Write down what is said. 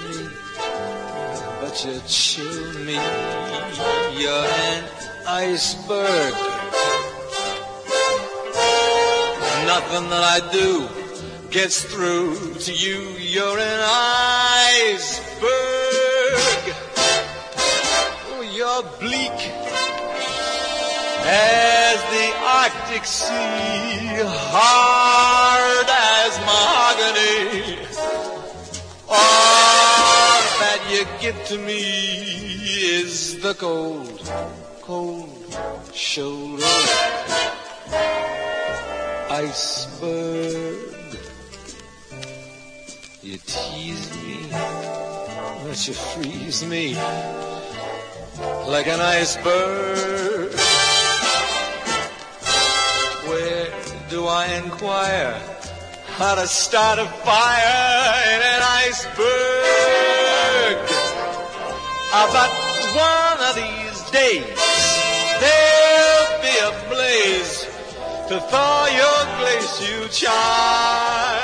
me, but you chill me. You're an iceberg. Nothing that I do gets through to you. You're an iceberg. Oh, you're bleak as the Arctic Sea, hard as mahogany. All that you give to me is the cold, cold shoulder. Iceberg, you tease me, but you freeze me like an iceberg. Where do I inquire how to start a fire in an iceberg? But one of these days there'll be a blaze to thaw your glacial charm.